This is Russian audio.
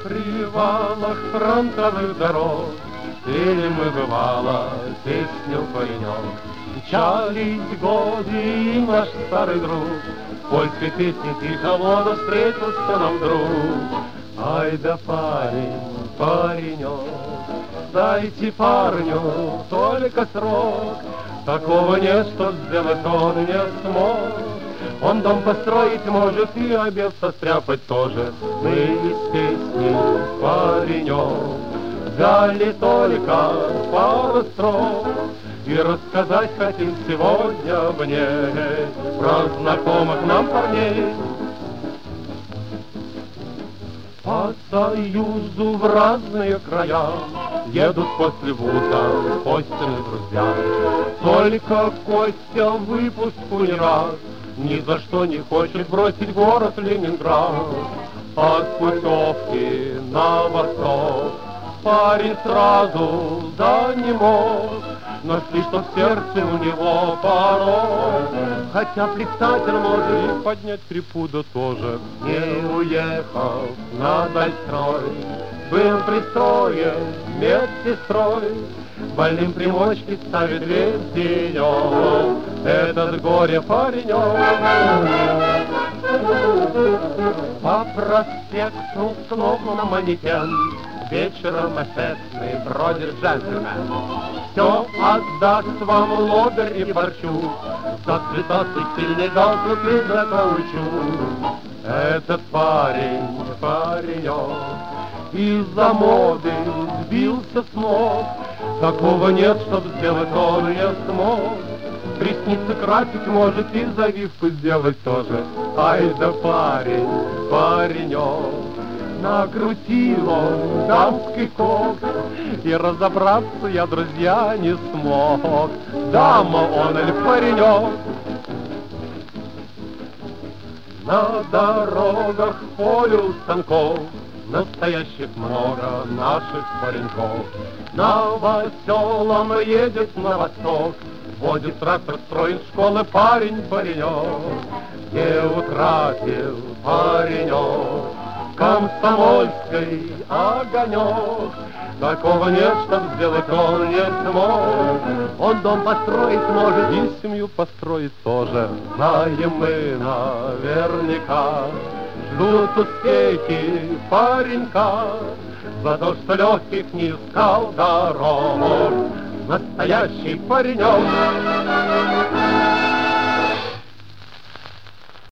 привалах фронтовых дорог пели мы, бывало, песню паренек. Мчались годы, и наш старый друг в польской песне тихо встретился нам вдруг. Ай да парень, паренек, дайте парню только срок. Такого нет, что сделать он не смог. Он дом построить может и обед состряпать тоже. Мы из песни, паренек, взяли только пару строк. И рассказать хотим сегодня в ней про знакомых нам парней. По Союзу в разные края едут после вуза Костины друзья. Только Костя в выпуску не раз ни за что не хочет бросить город Ленинград. От путевки на восток парень сразу да не мог. Нашли, что в сердце у него порог, хотя плясатель может и поднять трепуду тоже. Не уехал на дальстрой, был пристроен медсестрой. Больным примочки ставит весь денек этот горе паренек. По проспекту снова на манекен вечером эффектный бродит джентльмен. Все отдаст вам лодырь и борчу за цветастый сильный галстук и за каучук. Этот парень, паренек, из-за моды сбился с ног. Такого нет, чтоб сделать он не смог. Ресницы красить может и завивку сделать тоже. Ай да парень, паренек, накрутил он дамский кок, и разобраться я, друзья, не смог, дама он или паренек. На дорогах полю станков настоящих много наших пареньков. Новоселом едет на восток, водит трактор, строит школы парень-паренек. Не утратил паренек комсомольской огонек. Такого нет, чтоб сделать он не смог. Он дом построить может и семью построить тоже. Знаем мы наверняка, ждут успехи паренька за то, что легких не искал дорог. Настоящий паренек.